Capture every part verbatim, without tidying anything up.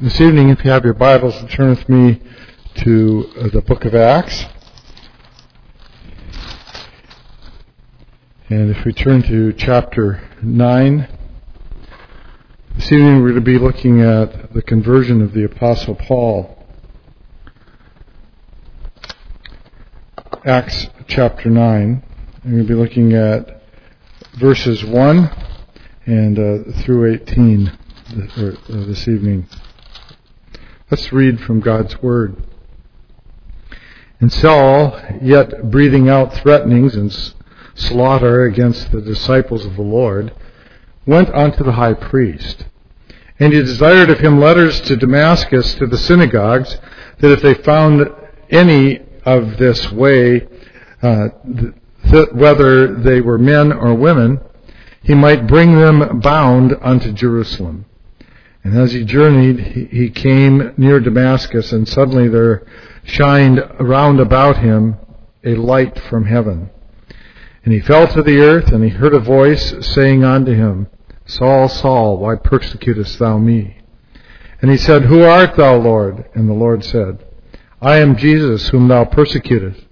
This evening, if you have your Bibles, turn with me to uh, the book of Acts. And if we turn to chapter nine, this evening we're going to be looking at the conversion of the Apostle Paul. Acts chapter nine. I'm going to be looking at verses one and uh, through eighteen th- uh, this evening. Let's read from God's Word. And Saul, yet breathing out threatenings and s- slaughter against the disciples of the Lord, went unto the high priest. And he desired of him letters to Damascus to the synagogues, that if they found any of this way, uh, th- th- whether they were men or women, he might bring them bound unto Jerusalem. And as he journeyed, he came near Damascus, and suddenly there shined round about him a light from heaven. And he fell to the earth, and he heard a voice saying unto him, Saul, Saul, why persecutest thou me? And he said, Who art thou, Lord? And the Lord said, I am Jesus, whom thou persecutest.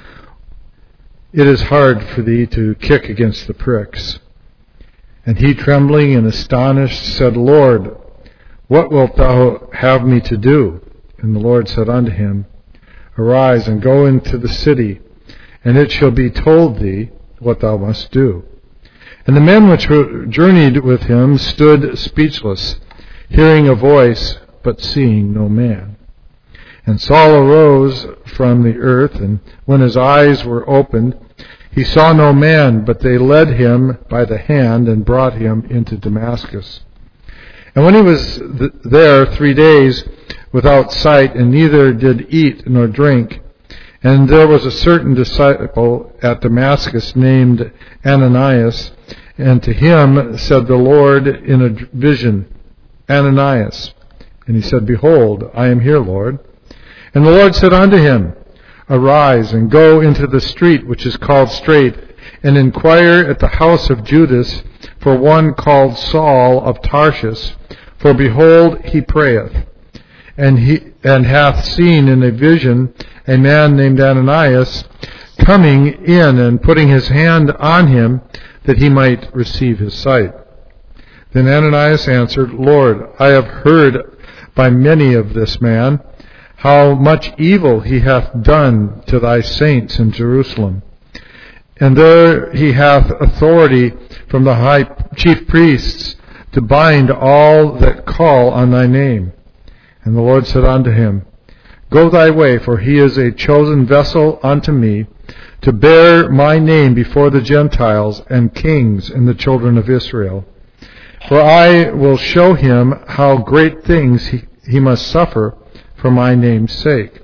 It is hard for thee to kick against the pricks. And he, trembling and astonished, said, Lord, what wilt thou have me to do? And the Lord said unto him, Arise and go into the city, and it shall be told thee what thou must do. And the men which journeyed with him stood speechless, hearing a voice, but seeing no man. And Saul arose from the earth, and when his eyes were opened, he saw no man, but they led him by the hand and brought him into Damascus. And when he was th- there three days without sight, and neither did eat nor drink, and there was a certain disciple at Damascus named Ananias, and to him said the Lord in a vision, Ananias. And he said, Behold, I am here, Lord. And the Lord said unto him, Arise and go into the street which is called Straight, and inquire at the house of Judas for one called Saul of Tarshish, for behold, he prayeth, and he and hath seen in a vision a man named Ananias coming in and putting his hand on him, that he might receive his sight. Then Ananias answered, Lord, I have heard by many of this man how much evil he hath done to thy saints in Jerusalem. And there he hath authority from the high chief priests to bind all that call on thy name. And the Lord said unto him, Go thy way, for he is a chosen vessel unto me, to bear my name before the Gentiles and kings and the children of Israel. For I will show him how great things he, he must suffer for my name's sake.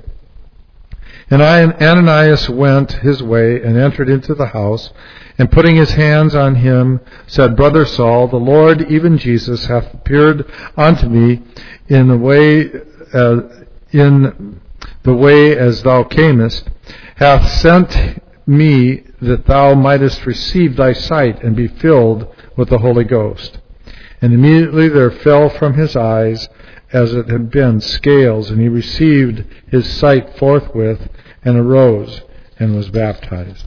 And Ananias went his way and entered into the house, and putting his hands on him, said, Brother Saul, the Lord, even Jesus, hath appeared unto me in the way, uh, in the way as thou camest, hath sent me that thou mightest receive thy sight and be filled with the Holy Ghost. And immediately there fell from his eyes, as it had been, scales, and he received his sight forthwith, and arose and was baptized.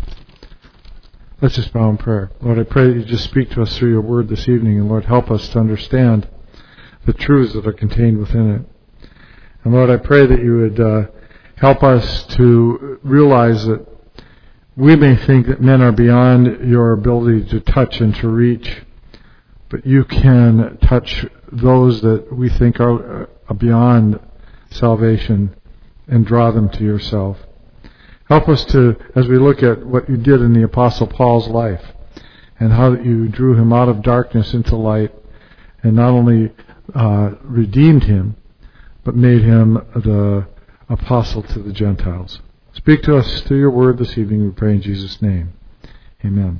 Let's just bow in prayer. Lord, I pray that you just speak to us through your word this evening, and Lord, help us to understand the truths that are contained within it. And Lord, I pray that you would uh, help us to realize that we may think that men are beyond your ability to touch and to reach, but you can touch those that we think are beyond salvation and draw them to yourself. Help us to, as we look at what you did in the Apostle Paul's life, and how that you drew him out of darkness into light, and not only uh, redeemed him, but made him the apostle to the Gentiles. Speak to us through your word this evening, we pray in Jesus' name. Amen.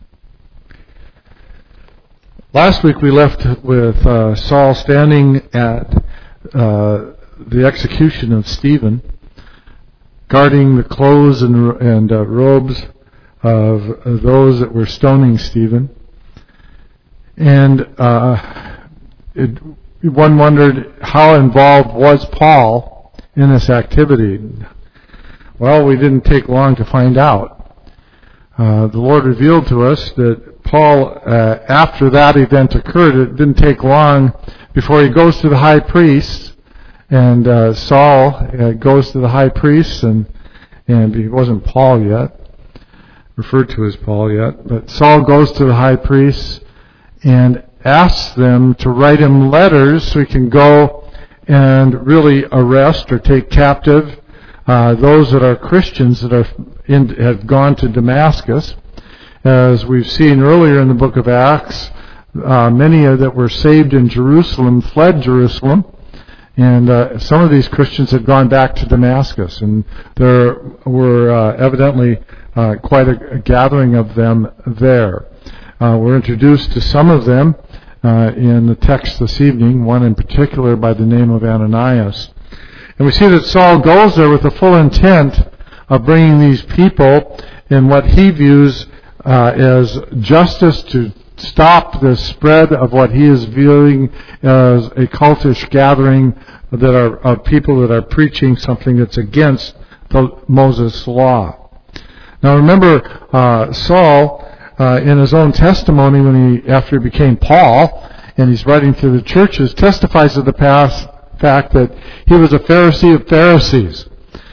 Last week we left with uh, Saul standing at uh, the execution of Stephen, guarding the clothes and, and uh, robes of those that were stoning Stephen. And uh, it, one wondered how involved was Paul in this activity. Well, we didn't take long to find out. Uh, the Lord revealed to us that Paul, uh, after that event occurred, it didn't take long before he goes to the high priest, and uh, Saul uh, goes to the high priest, and and he wasn't Paul yet, referred to as Paul yet, but Saul goes to the high priest and asks them to write him letters so he can go and really arrest or take captive uh, those that are Christians that are in, have gone to Damascus. As we've seen earlier in the book of Acts, uh, many that were saved in Jerusalem fled Jerusalem, and uh, some of these Christians had gone back to Damascus, and there were uh, evidently uh, quite a, a gathering of them there. Uh, we're introduced to some of them uh, in the text this evening, one in particular by the name of Ananias. And we see that Saul goes there with the full intent of bringing these people in what he views uh, as justice to stop the spread of what he is viewing as a cultish gathering that are of people that are preaching something that's against the Moses law. Now remember, uh, Saul, uh, in his own testimony, when he after he became Paul, and he's writing to the churches, testifies of the past fact that he was a Pharisee of Pharisees.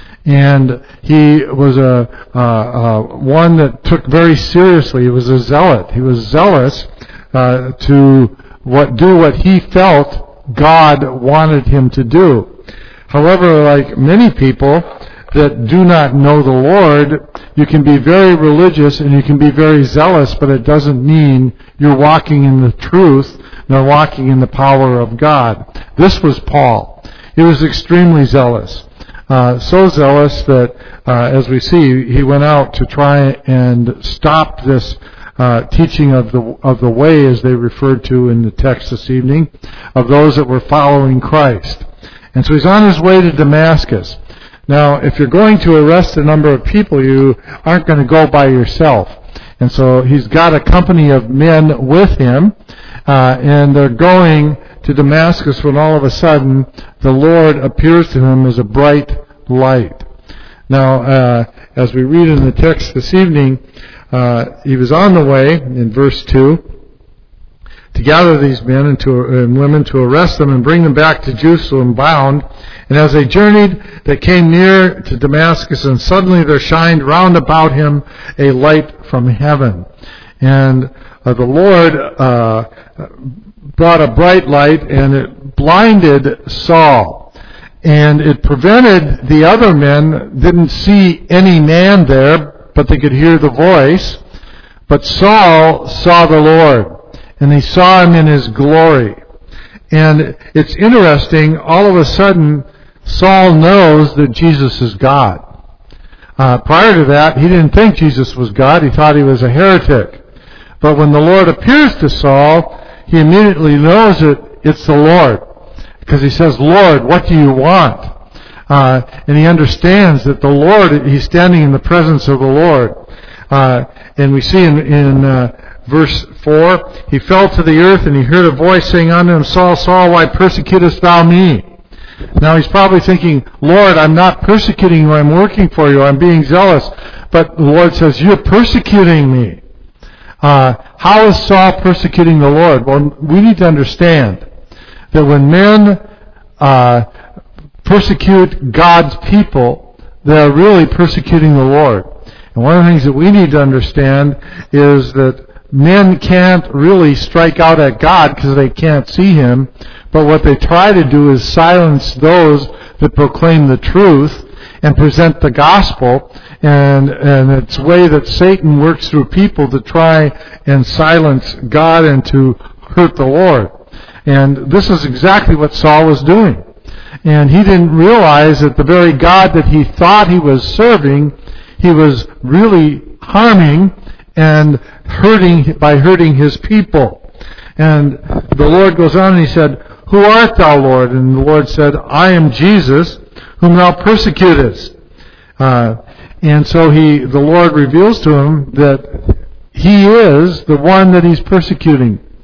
And he was a uh, uh, one that took very seriously. He was a zealot. He was zealous uh, to what do what he felt God wanted him to do. However, like many people that do not know the Lord, you can be very religious and you can be very zealous, but it doesn't mean you're walking in the truth nor walking in the power of God. This was Paul. He was extremely zealous. Uh, so zealous that, uh, as we see, he went out to try and stop this uh, teaching of the of the way, as they referred to in the text this evening, of those that were following Christ. And so he's on his way to Damascus. Now, if you're going to arrest a number of people, you aren't going to go by yourself. And so he's got a company of men with him, uh, and they're going to Damascus when all of a sudden the Lord appears to him as a bright light. Now, uh, as we read in the text this evening, uh, he was on the way, in verse two, to gather these men and, to, and women to arrest them and bring them back to Jerusalem bound. And as they journeyed, they came near to Damascus, and suddenly there shined round about him a light from heaven. And uh, the Lord uh, brought a bright light, and it blinded Saul. And it prevented the other men, didn't see any man there, but they could hear the voice. But Saul saw the Lord, and he saw him in his glory. And it's interesting, all of a sudden, Saul knows that Jesus is God. Uh, prior to that, he didn't think Jesus was God. He thought he was a heretic. But when the Lord appears to Saul, he immediately knows that it's the Lord. Because he says, Lord, what do you want? Uh, and he understands that the Lord, he's standing in the presence of the Lord. Uh, and we see in, in uh, verse four, he fell to the earth, and he heard a voice saying unto him, Saul, Saul, why persecutest thou me? Now he's probably thinking, Lord, I'm not persecuting you, I'm working for you, I'm being zealous. But the Lord says, you're persecuting me. Uh, how is Saul persecuting the Lord? Well, we need to understand that when men uh, persecute God's people, they're really persecuting the Lord. And one of the things that we need to understand is that men can't really strike out at God because they can't see Him, but what they try to do is silence those that proclaim the truth and present the gospel, and and it's the way that Satan works through people to try and silence God and to hurt the Lord. And this is exactly what Saul was doing. And he didn't realize that the very God that he thought he was serving, he was really harming and hurting by hurting his people. And the Lord goes on and he said, Who art thou, Lord? And the Lord said, I am Jesus, whom thou persecutest. Uh, and so he, the Lord reveals to him that he is the one that he's persecuting.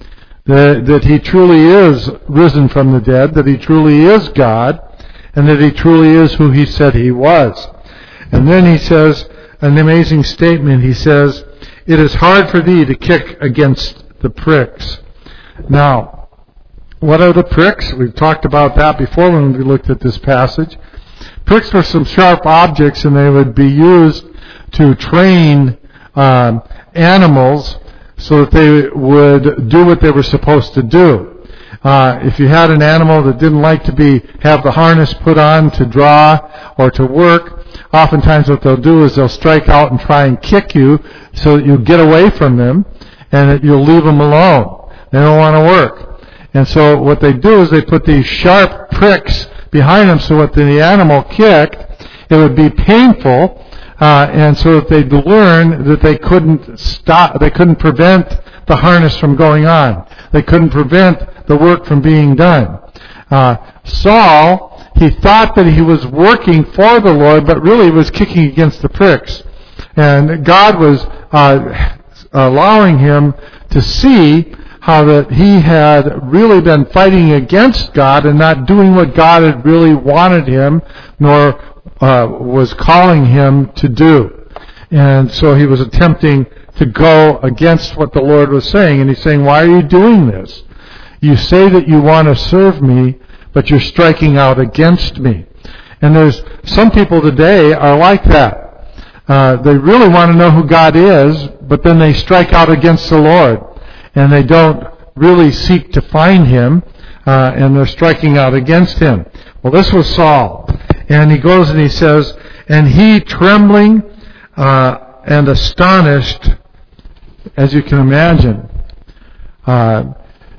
that, that he truly is risen from the dead, that he truly is God, and that he truly is who he said he was. And then he says an amazing statement. He says, "It is hard for thee to kick against the pricks." Now, what are the pricks? We've talked about that before when we looked at this passage. Pricks were some sharp objects, and they would be used to train um, animals so that they would do what they were supposed to do. Uh, if you had an animal that didn't like to be have the harness put on to draw or to work, oftentimes what they'll do is they'll strike out and try and kick you so that you get away from them and that you'll leave them alone. They don't want to work. And so what they do is they put these sharp pricks behind them so that the animal kicked, it would be painful, uh, and so that they'd learn that they couldn't stop, they couldn't prevent the harness from going on. They couldn't prevent the work from being done. Uh, Saul, he thought that he was working for the Lord, but really was kicking against the pricks. And God was uh, allowing him to see how that he had really been fighting against God and not doing what God had really wanted him, nor uh, was calling him to do. And so he was attempting to go against what the Lord was saying. And he's saying, "Why are you doing this? You say that you want to serve me, but you're striking out against me." And there's some people today are like that. Uh, they really want to know who God is, but then they strike out against the Lord. And they don't really seek to find him, uh, and they're striking out against him. Well, this was Saul. And he goes and he says, "And he, trembling uh, and astonished," as you can imagine. Uh,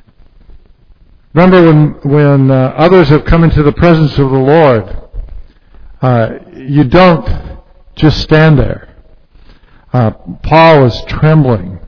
remember when, when uh, others have come into the presence of the Lord, uh, you don't just stand there. Uh, Paul was trembling.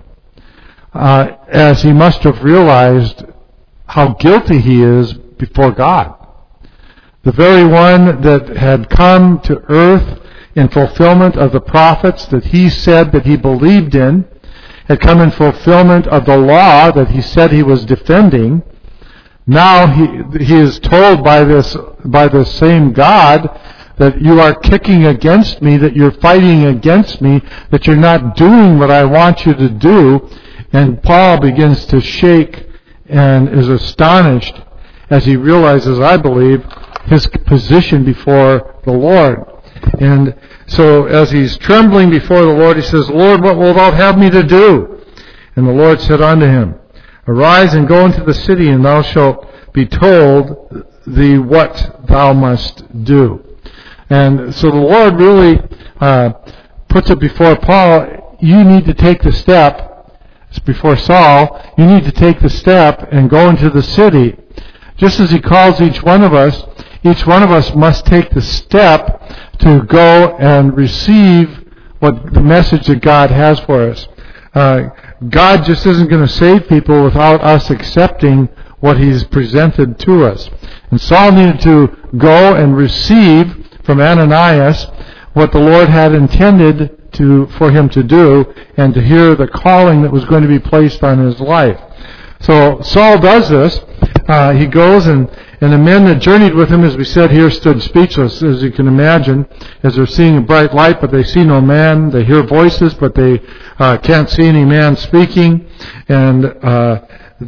Uh, as he must have realized how guilty he is before God. The very one that had come to earth in fulfillment of the prophets that he said that he believed in, had come in fulfillment of the law that he said he was defending. Now he he is told by this by the same God that you are kicking against me, that you're fighting against me, that you're not doing what I want you to do. And Paul begins to shake and is astonished as he realizes, I believe, his position before the Lord. And so as he's trembling before the Lord, he says, "Lord, what wilt thou have me to do?" And the Lord said unto him, "Arise and go into the city, and thou shalt be told thee what thou must do." And so the Lord really uh, puts it before Paul, you need to take the step. It's before Saul, you need to take the step and go into the city. Just as he calls each one of us, each one of us must take the step to go and receive what the message that God has for us. Uh, God just isn't going to save people without us accepting what he's presented to us. And Saul needed to go and receive from Ananias what the Lord had intended to for him to do, and to hear the calling that was going to be placed on his life. So Saul does this. Uh, he goes, and, and the men that journeyed with him, as we said here, stood speechless, as you can imagine, as they're seeing a bright light, but they see no man. They hear voices, but they uh, can't see any man speaking. And uh,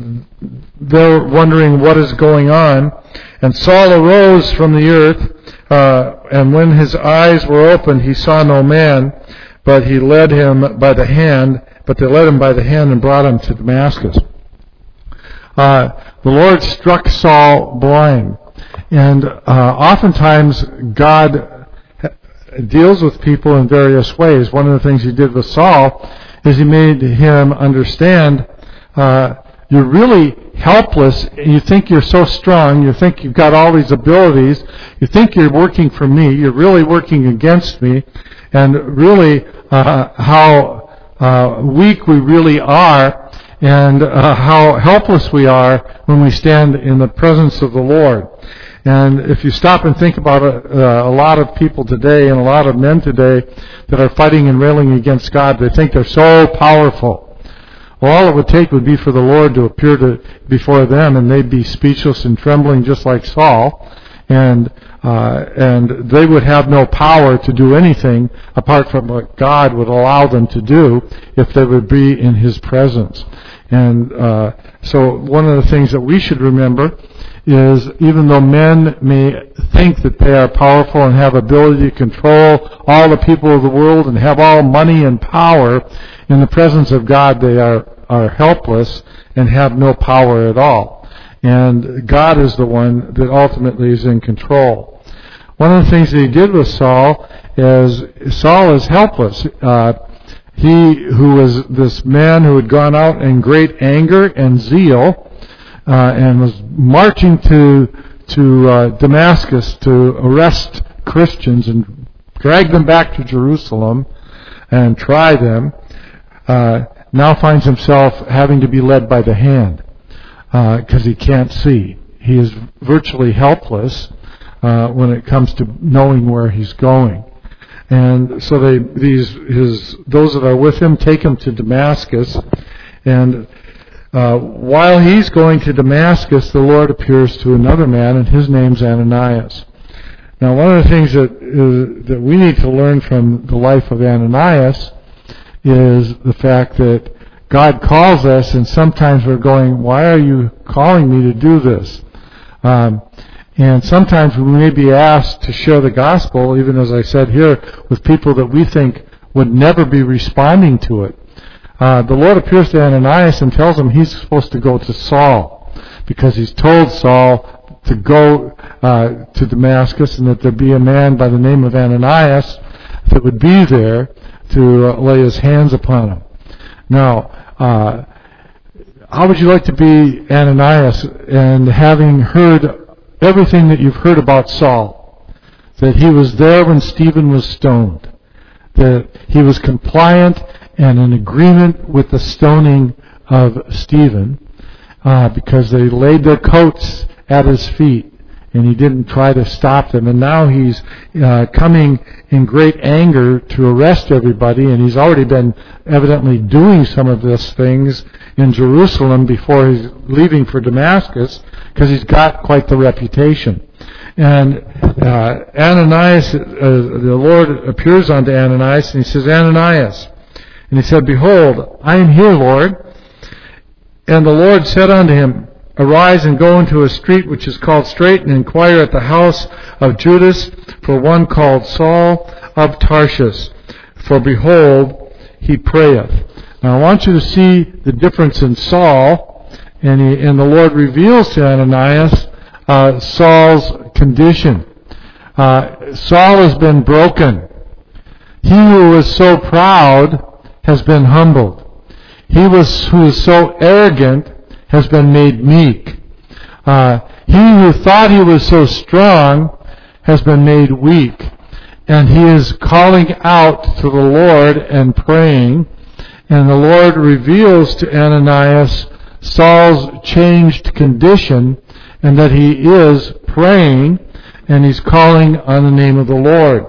they're wondering what is going on. And Saul arose from the earth, uh, and when his eyes were opened, he saw no man, but he led him by the hand, but they led him by the hand and brought him to Damascus. Uh, the Lord struck Saul blind. And uh, oftentimes God deals with people in various ways. One of the things he did with Saul is he made him understand uh, you're really helpless. You think you're so strong. You think you've got all these abilities. You think you're working for me. You're really working against me. And really uh, how uh, weak we really are, and uh, how helpless we are when we stand in the presence of the Lord. And if you stop and think about it, uh, a lot of people today and a lot of men today that are fighting and railing against God, they think they're so powerful. Well, all it would take would be for the Lord to appear to before them, and they'd be speechless and trembling just like Saul, and uh, and they would have no power to do anything apart from what God would allow them to do if they would be in His presence. And uh, so one of the things that we should remember is even though men may think that they are powerful and have ability to control all the people of the world and have all money and power, in the presence of God they are, are helpless and have no power at all. And God is the one that ultimately is in control. One of the things that He did with Saul is Saul is helpless. Uh, he who was this man who had gone out in great anger and zeal, Uh, and was marching to to uh, Damascus to arrest Christians and drag them back to Jerusalem and try them, uh, now finds himself having to be led by the hand because uh, he can't see. He is virtually helpless uh, when it comes to knowing where he's going. And so they these his those that are with him take him to Damascus, and Uh, while he's going to Damascus, the Lord appears to another man, and his name's Ananias. Now, one of the things that uh, that we need to learn from the life of Ananias is the fact that God calls us, and sometimes we're going, "Why are you calling me to do this?" Um, and sometimes we may be asked to share the gospel, even as I said here, with people that we think would never be responding to it. Uh, the Lord appears to Ananias and tells him he's supposed to go to Saul because he's told Saul to go uh, to Damascus and that there be a man by the name of Ananias that would be there to uh, lay his hands upon him. Now, uh, how would you like to be Ananias and having heard everything that you've heard about Saul, that he was there when Stephen was stoned, that he was compliant and in agreement with the stoning of Stephen, uh, because they laid their coats at his feet, and he didn't try to stop them. And now he's uh, coming in great anger to arrest everybody, and he's already been evidently doing some of these things in Jerusalem before he's leaving for Damascus, because he's got quite the reputation. And uh, Ananias, uh, the Lord appears unto Ananias, and he says, "Ananias." And he said, "Behold, I am here, Lord." And the Lord said unto him, "Arise and go into a street which is called Straight, and inquire at the house of Judas for one called Saul of Tarshish. For behold, he prayeth." Now I want you to see the difference in Saul, and, he, and the Lord reveals to Ananias uh, Saul's condition. Uh, Saul has been broken. He who was so proud has been humbled. He was who is so arrogant has been made meek. Uh, he who thought he was so strong has been made weak. And he is calling out to the Lord and praying. And the Lord reveals to Ananias Saul's changed condition, and that he is praying, and he's calling on the name of the Lord.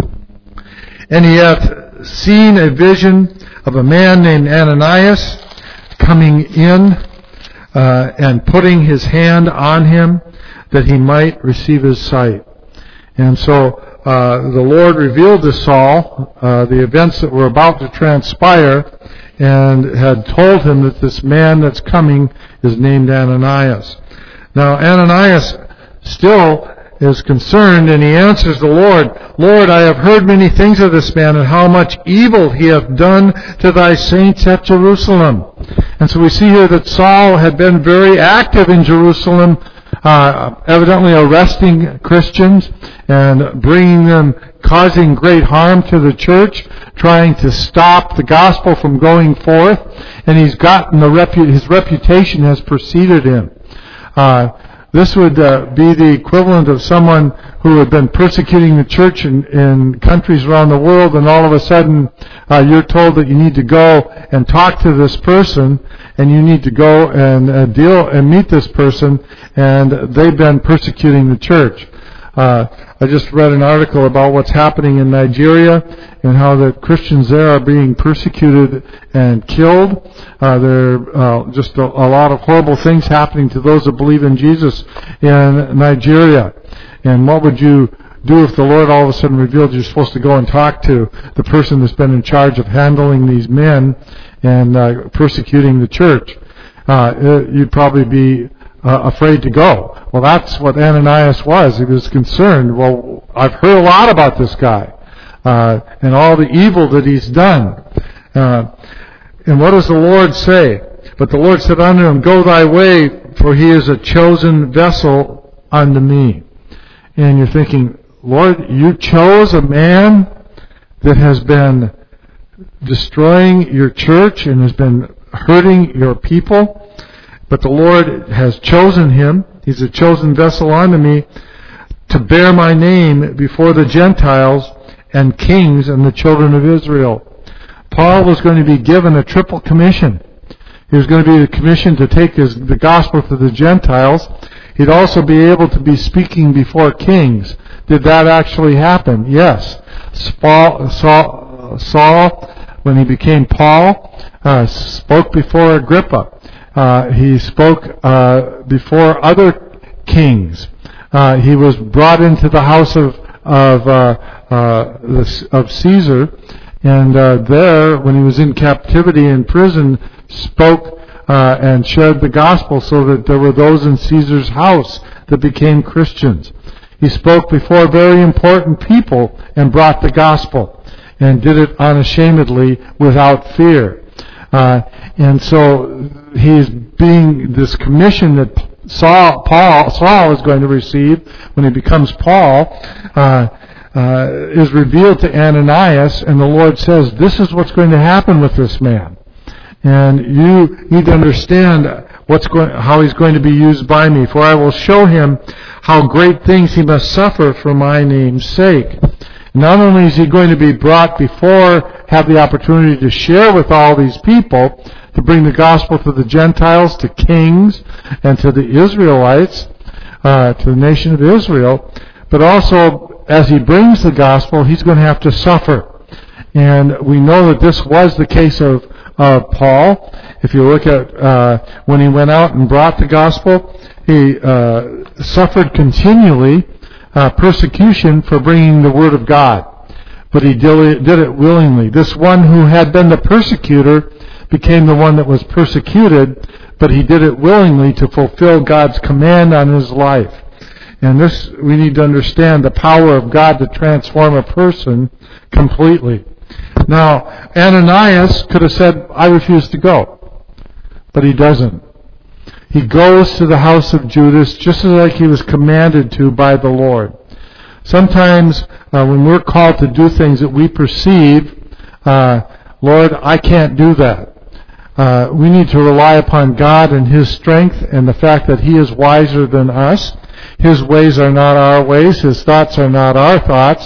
And he hath seen a vision of a man named Ananias coming in uh, and putting his hand on him that he might receive his sight. And so uh, the Lord revealed to Saul uh, the events that were about to transpire and had told him that this man that's coming is named Ananias. Now Ananias still is concerned, and he answers the Lord, "Lord, I have heard many things of this man, and how much evil he hath done to thy saints at Jerusalem." And so we see here that Saul had been very active in Jerusalem, uh, evidently arresting Christians and bringing them, causing great harm to the church, trying to stop the gospel from going forth, and he's gotten the repu- his reputation has preceded him. Uh, This would uh, be the equivalent of someone who had been persecuting the church in, in countries around the world, and all of a sudden uh, you're told that you need to go and talk to this person, and you need to go and uh, deal and meet this person, and they've been persecuting the church. Uh, I just read an article about what's happening in Nigeria and how the Christians there are being persecuted and killed. Uh, there are uh, just a, a lot of horrible things happening to those that believe in Jesus in Nigeria. And what would you do if the Lord all of a sudden revealed you're supposed to go and talk to the person that's been in charge of handling these men and uh, persecuting the church? Uh, you'd probably be uh, afraid to go. Well, that's what Ananias was. He was concerned. Well, I've heard a lot about this guy uh, and all the evil that he's done. Uh, and what does the Lord say? But the Lord said unto him, Go thy way, for he is a chosen vessel unto me. And you're thinking, Lord, you chose a man that has been destroying your church and has been hurting your people, but the Lord has chosen him. He's a chosen vessel unto me to bear my name before the Gentiles and kings and the children of Israel. Paul was going to be given a triple commission. He was going to be commissioned to take his, the gospel to the Gentiles. He'd also be able to be speaking before kings. Did that actually happen? Yes. Saul, Saul, Saul when he became Paul, uh, spoke before Agrippa. Uh, he spoke uh, before other kings. Uh, he was brought into the house of of uh, uh, the, of Caesar, and uh, there, when he was in captivity in prison, spoke uh, and shared the gospel, so that there were those in Caesar's house that became Christians. He spoke before very important people and brought the gospel, and did it unashamedly without fear. Uh, and so he's being this commission that Saul, Paul, Saul is going to receive when he becomes Paul, uh, uh, is revealed to Ananias, and the Lord says, this is what's going to happen with this man. And you need to understand what's going, how he's going to be used by me, for I will show him how great things he must suffer for my name's sake. Not only is he going to be brought before, have the opportunity to share with all these people, to bring the gospel to the Gentiles, to kings, and to the Israelites, uh, to the nation of Israel, but also as he brings the gospel, he's going to have to suffer. And we know that this was the case of, of Paul. If you look at uh, when he went out and brought the gospel, he uh, suffered continually Uh, persecution for bringing the word of God, but he did it willingly. This one who had been the persecutor became the one that was persecuted, but he did it willingly to fulfill God's command on his life. And this, we need to understand the power of God to transform a person completely. Now, Ananias could have said, I refuse to go, but he doesn't. He goes to the house of Judas just like he was commanded to by the Lord. Sometimes uh, when we're called to do things that we perceive, uh, Lord, I can't do that. Uh, we need to rely upon God and His strength and the fact that He is wiser than us. His ways are not our ways. His thoughts are not our thoughts.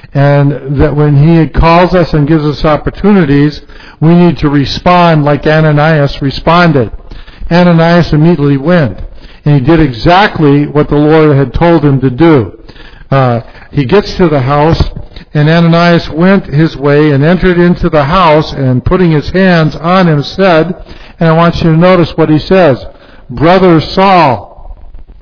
And that when He calls us and gives us opportunities, we need to respond like Ananias responded. Ananias immediately went, and he did exactly what the Lord had told him to do. Uh, he gets to the house, and Ananias went his way and entered into the house, and putting his hands on him said, and I want you to notice what he says, Brother Saul.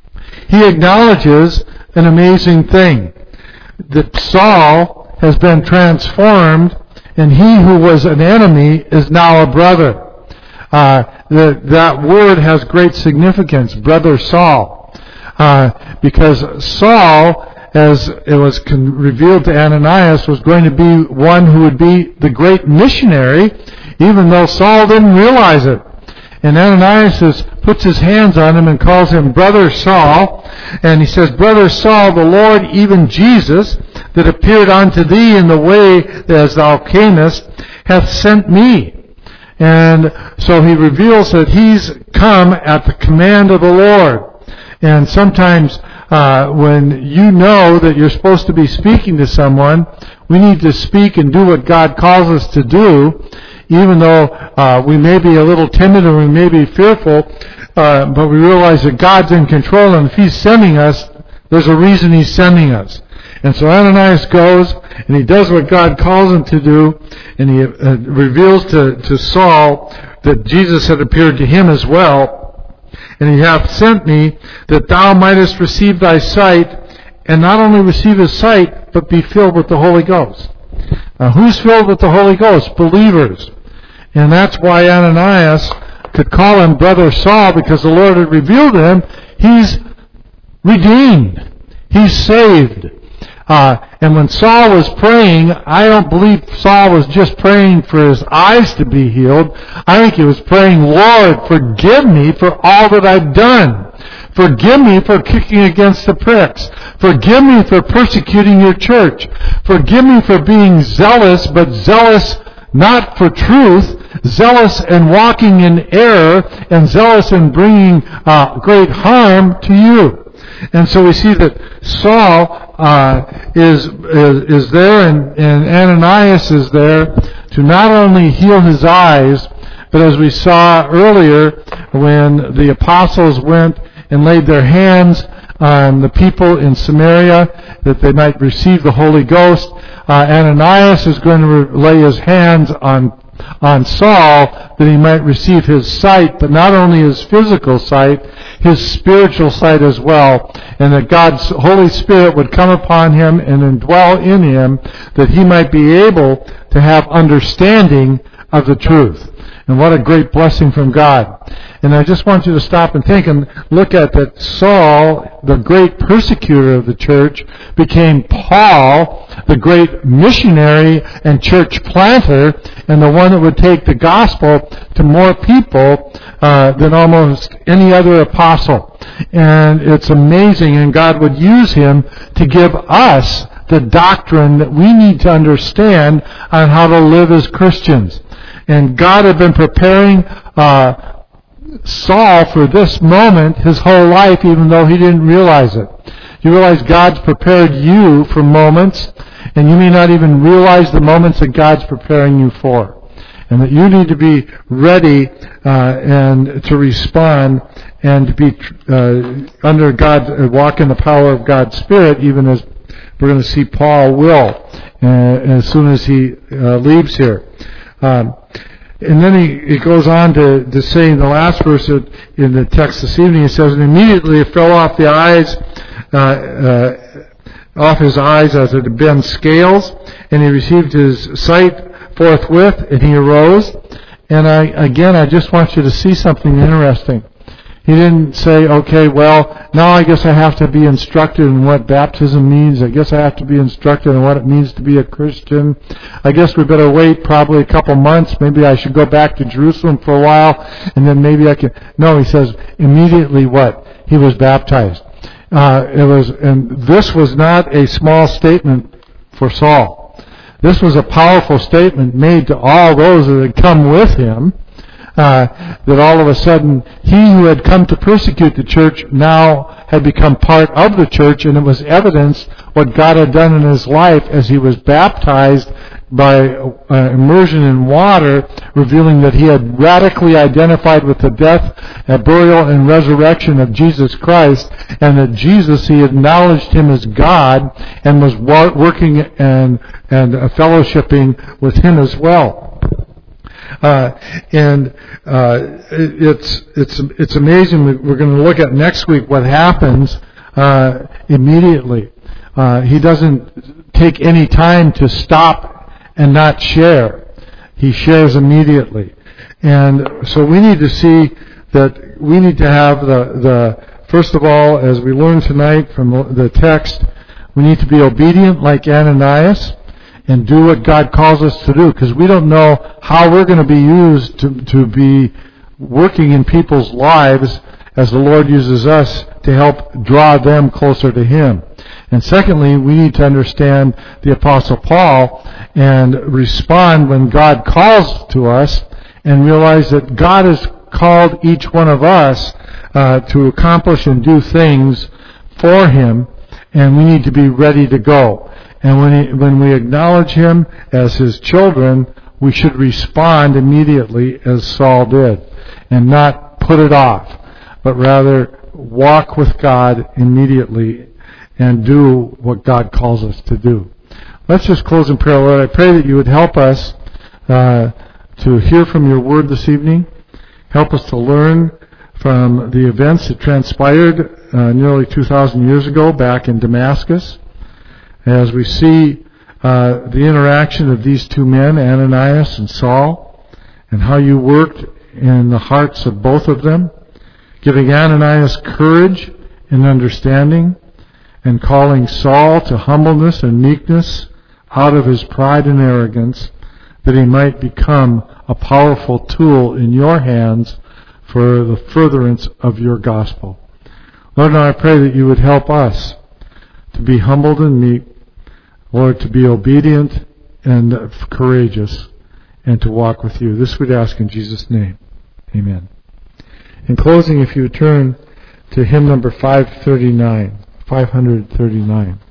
He acknowledges an amazing thing, that Saul has been transformed, and he who was an enemy is now a brother. Uh, that, that word has great significance, Brother Saul, uh, because Saul, as it was con- revealed to Ananias, was going to be one who would be the great missionary, even though Saul didn't realize it. And Ananias is, puts his hands on him and calls him Brother Saul, and he says, Brother Saul, the Lord, even Jesus, that appeared unto thee in the way as thou camest, hath sent me. And so he reveals that he's come at the command of the Lord. And sometimes uh, when you know that you're supposed to be speaking to someone, we need to speak and do what God calls us to do, even though uh, we may be a little timid or we may be fearful, uh, but we realize that God's in control, and if He's sending us, There's a reason He's sending us. And so Ananias goes, and he does what God calls him to do, and he uh, reveals to, to Saul that Jesus had appeared to him as well. And He hath sent me that thou mightest receive thy sight, and not only receive His sight, but be filled with the Holy Ghost. Now, who's filled with the Holy Ghost? Believers. And that's why Ananias could call him Brother Saul, because the Lord had revealed to him he's redeemed. He's saved. Uh, and when Saul was praying, I don't believe Saul was just praying for his eyes to be healed. I think he was praying, Lord, forgive me for all that I've done. Forgive me for kicking against the pricks. Forgive me for persecuting your church. Forgive me for being zealous, but zealous not for truth, zealous and walking in error, and zealous in bringing uh, great harm to you. And so we see that Saul uh, is, is is there, and, and Ananias is there to not only heal his eyes, but as we saw earlier, when the apostles went and laid their hands on the people in Samaria that they might receive the Holy Ghost, uh, Ananias is going to re- lay his hands on on Saul that he might receive his sight, but not only his physical sight, his spiritual sight as well, and that God's Holy Spirit would come upon him and indwell in him, that he might be able to have understanding of the truth. And what a great blessing from God. And I just want you to stop and think and look at that Saul, the great persecutor of the church, became Paul, the great missionary and church planter, and the one that would take the gospel to more people uh, than almost any other apostle. And it's amazing, and God would use him to give us the doctrine that we need to understand on how to live as Christians. And God had been preparing uh, Saul for this moment his whole life, even though he didn't realize it. You realize God's prepared you for moments, and you may not even realize the moments that God's preparing you for. And that you need to be ready uh, and to respond and to be uh, under God, uh, walk in the power of God's Spirit, even as we're going to see Paul will uh, as soon as he uh, leaves here. Um, and then he, he goes on to, to say in the last verse in the text this evening, he says, and immediately it fell off the eyes, uh, uh, off his eyes as it had been scales, and he received his sight forthwith, and he arose. And I, again, I just want you to see something interesting. He didn't say, okay, well, now I guess I have to be instructed in what baptism means. I guess I have to be instructed in what it means to be a Christian. I guess we better wait probably a couple months. Maybe I should go back to Jerusalem for a while, and then maybe I can... No, he says, immediately what? He was baptized. Uh, it was, and this was not a small statement for Saul. This was a powerful statement made to all those that had come with him. Uh, that all of a sudden he who had come to persecute the church now had become part of the church, and it was evidence what God had done in his life as he was baptized by uh, immersion in water, revealing that he had radically identified with the death, uh, burial, and resurrection of Jesus Christ, and that Jesus, he acknowledged him as God and was wa- working and, and uh, fellowshipping with him as well. Uh, and uh, it's it's it's amazing. We're going to look at next week what happens uh, immediately. Uh, he doesn't take any time to stop and not share. He shares immediately. And so we need to see that we need to have the, the first of all, as we learned tonight from the text, we need to be obedient like Ananias and do what God calls us to do, because we don't know how we're going to be used to, to be working in people's lives as the Lord uses us to help draw them closer to Him. And secondly, we need to understand the Apostle Paul and respond when God calls to us and realize that God has called each one of us uh, to accomplish and do things for Him, and we need to be ready to go. And when he, when we acknowledge Him as His children, we should respond immediately as Saul did, and not put it off, but rather walk with God immediately and do what God calls us to do. Let's just close in prayer. Lord, I pray that you would help us uh, to hear from your word this evening. Help us to learn from the events that transpired uh, nearly two thousand years ago back in Damascus. As we see uh, the interaction of these two men, Ananias and Saul, and how you worked in the hearts of both of them, giving Ananias courage and understanding, and calling Saul to humbleness and meekness out of his pride and arrogance, that he might become a powerful tool in your hands for the furtherance of your gospel. Lord, now I pray that you would help us to be humbled and meek, Lord, to be obedient and courageous, and to walk with you. This we'd ask in Jesus' name. Amen. In closing, if you would turn to hymn number five thirty-nine, five thirty-nine.